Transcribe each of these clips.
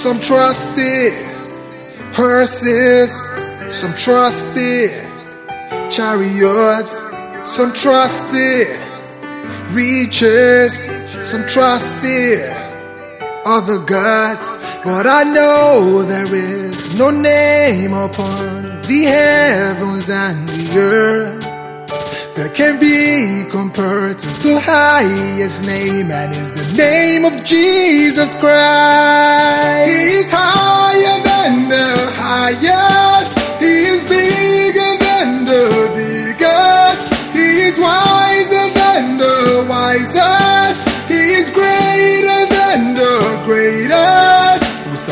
Some trusted hearses, some trusted chariots, some trusted riches, some trusted other gods. But I know there is no name upon the heavens and the earth that can be compared to the highest name, and is the name of Jesus Christ. He is higher than the highest, He is bigger than the biggest, He is wiser than the wisest, He is greater than the greatest.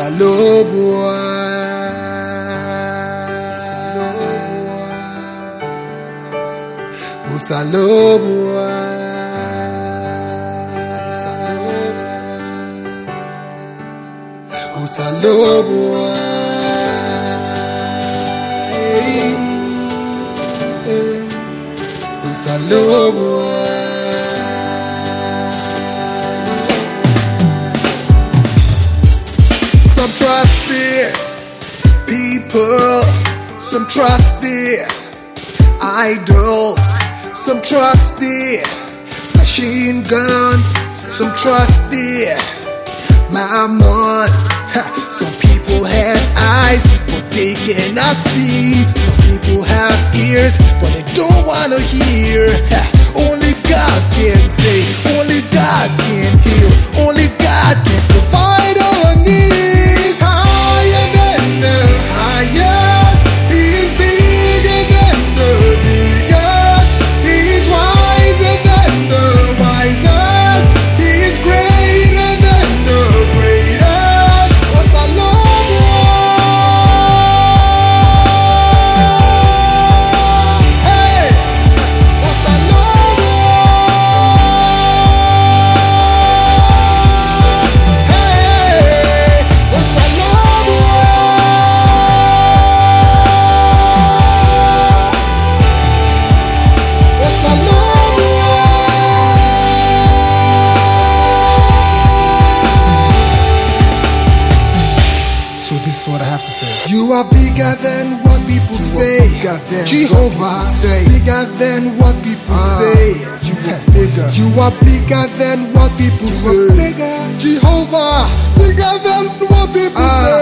Some trusted people, some trusted idols, some trusted machine guns, some trusted mammon. Some people have eyes, but they cannot see. Some people have ears, but they don't want to hear. Only God can save, only God can heal, only God can provide our needs. Higher than the highest, He is bigger than the biggest, He is wiser than the wisest, He is greater than the greatest. What's our love? Hey, what's our love? Hey, what's our love? What's our love? So this is what I have to say. You are bigger than what people say. Jehovah, say bigger than what people say. You are bigger. You are bigger than what people say. Jehovah, bigger than what people say.